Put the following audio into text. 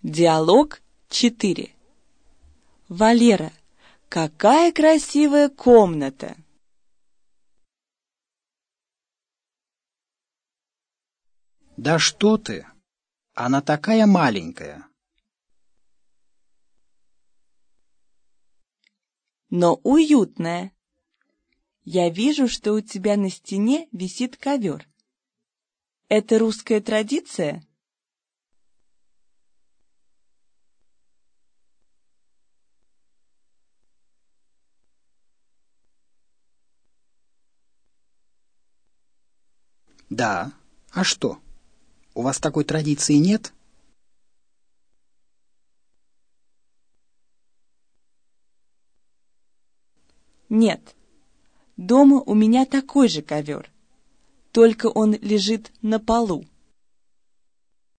Диалог 4. Валера, какая красивая комната! Да что ты! Она такая маленькая. Но уютная. Я вижу, что у тебя на стене висит ковер. Это русская традиция? Да. А что? У вас такой традиции нет? Нет. Дома у меня такой же ковер, только он лежит на полу.